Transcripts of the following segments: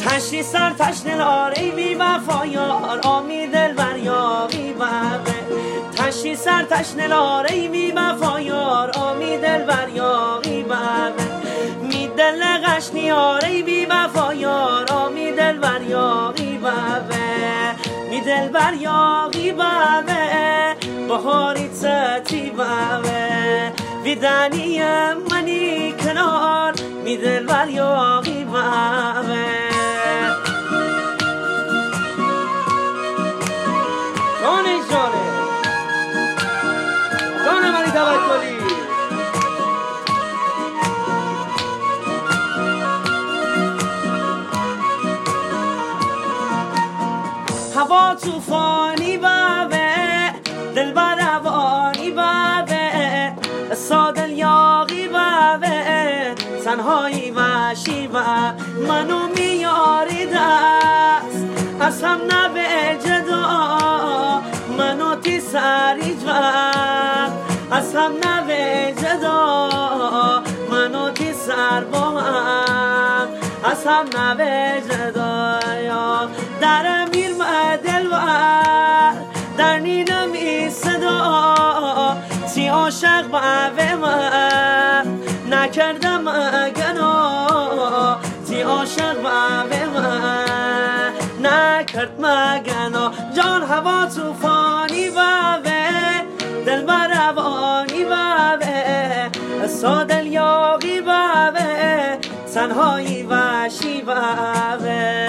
تشنی سر تشنه لاره بی وفا یار آمی دلبر یاقی بابه تشنی سر تشنه لاره بی وفا یار آمی دلبر یاقی بابه می دل قشنی یاره بی وفا یار آمی دلبر یاقی بابه می دلبر یاقی بابه بهاری تتی بابه ویدانی منی کنار می دلبر یاقی بابه جانه منی توکلی هوا توفانی بابه دلبر روانی بابه سادل یاقی بابه تنهایی وحشی بابه منو میاری دست از هم نبه جدا منو تی سری جواب از هم نبه جدا منو تی سر با هم از هم نبه جدا در میر دلبر در نینمی صدا تی عاشق به من نکردم گنا تی عاشق به من نکرد مگنا جان هوا توفانی بابه دلبر روانی بابه سادل یاقی بابه تنهایی وحشی بابه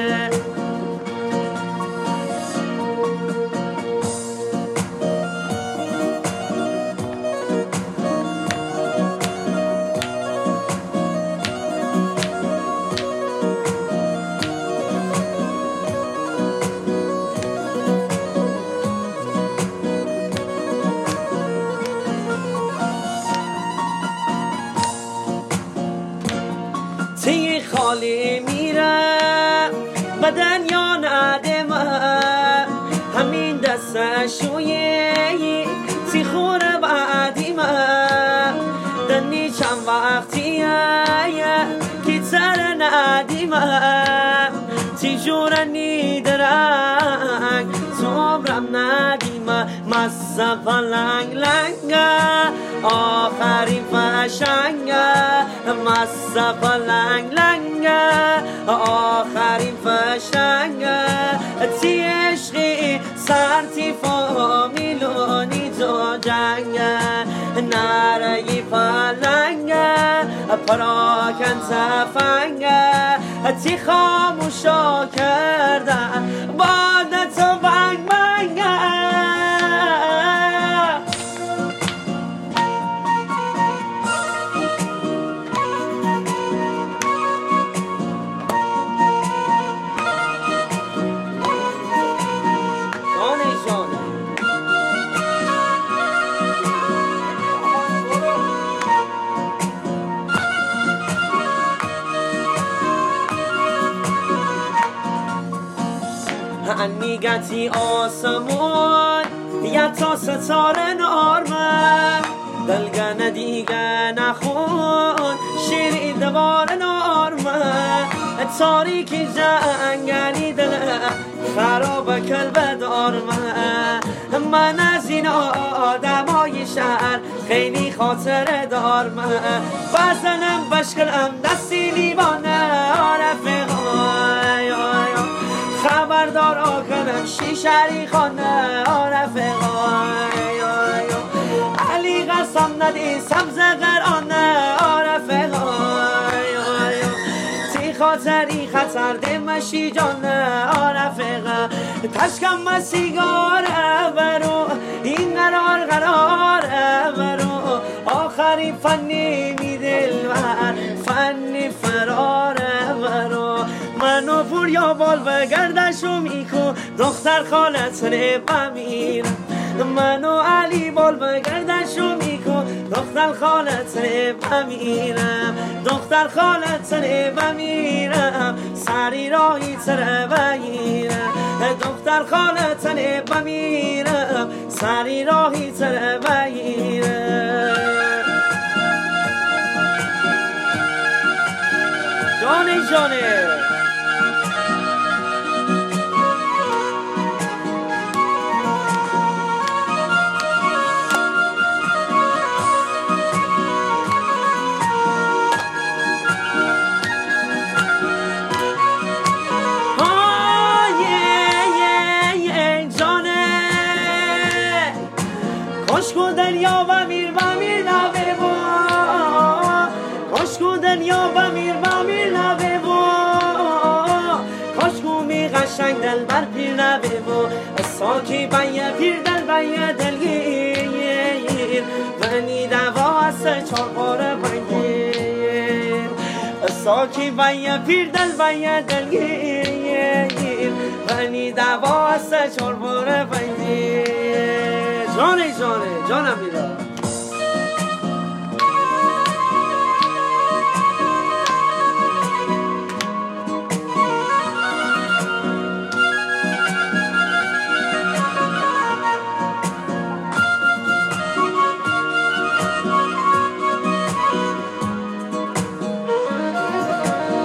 تی خالی میرم بدن یا ندمم همین دست شویه تی خوره بعدی من دنی چند وقتیه کی تر ندیمم تی جورنی درنگ زمرم ندیمم مصف لنگ لنگه آخرین فشنگه مصف لنگ لنگه آخرین فشنگه تی عشقی سر تی فامیلونی تو جنگه نرگی پلنگه پراکن تفنگه تی خاموشا کردن بعد تو بنگ بنگه نیگتی آسمون یا تا ستاره نارمه دلگه ندیگه نخون شیری دوار نارمه تاریکی جنگلی دله خراب کلب دارمه من از این آدمای شهر خیلی خاطره دارمه بزنم بشکلم دستی لیوانه رفقای خبردار آکنم شیشری خانه رفقای علی قسم ندی سبز قرانه رفقای تی خاطری خطر دمشی جانه رفقا تشکم سیگاره برو این قرار برو آخری فنی می دلبر فنی فراره برو منو پوریا بال و گردشو میکن دختر خالت بمیرم منو علی بال و گردشو میکن دختر خالت بمیرم دختر خالت بمیرم سری راهی تر بگیرم دختر خالت بمیرم سری راهی تر بگیرم جانه ساکی بایه پیر دل بایه دلگیر ونی دواست چار پاره بگیر ساکی بایه پیر دل بایه دلگیر ونی دواست چار پاره بگیر جانم میرا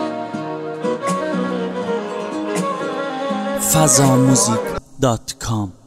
fazamusic.com